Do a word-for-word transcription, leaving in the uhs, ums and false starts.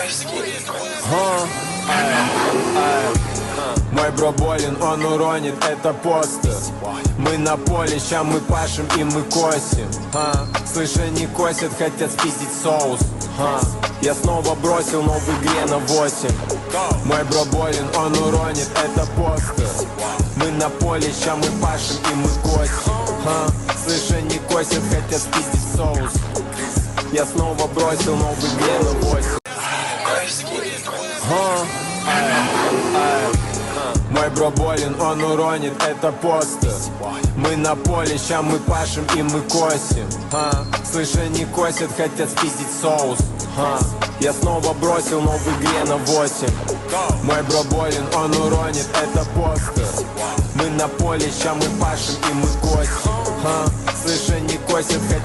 Мой бро болен, он уронит, это постер. Мы на поле, ща мы пашем и мы косим. а? Слышь, они косят, хотят спиздить соус. а? Я снова бросил, но в игре на восемь. Мой бро болен, он уронит, это постер. Мы на поле, ща мы пашем и мы косим. а? Слышь, они косят, хотят спиздить соус. Я снова бросил, но в игре на восемь. а? Мой бро болен, он уронит, это постер. Мы на поле, ща мы пашем и мы косим. а? Слышь, они косят, хотят спиздить соус. а? Я снова бросил, но в игре на восемь. Мой бро болен, он уронит, это постер. Мы на поле, ща мы пашем и мы косим. а? Слышь, они косят, хотят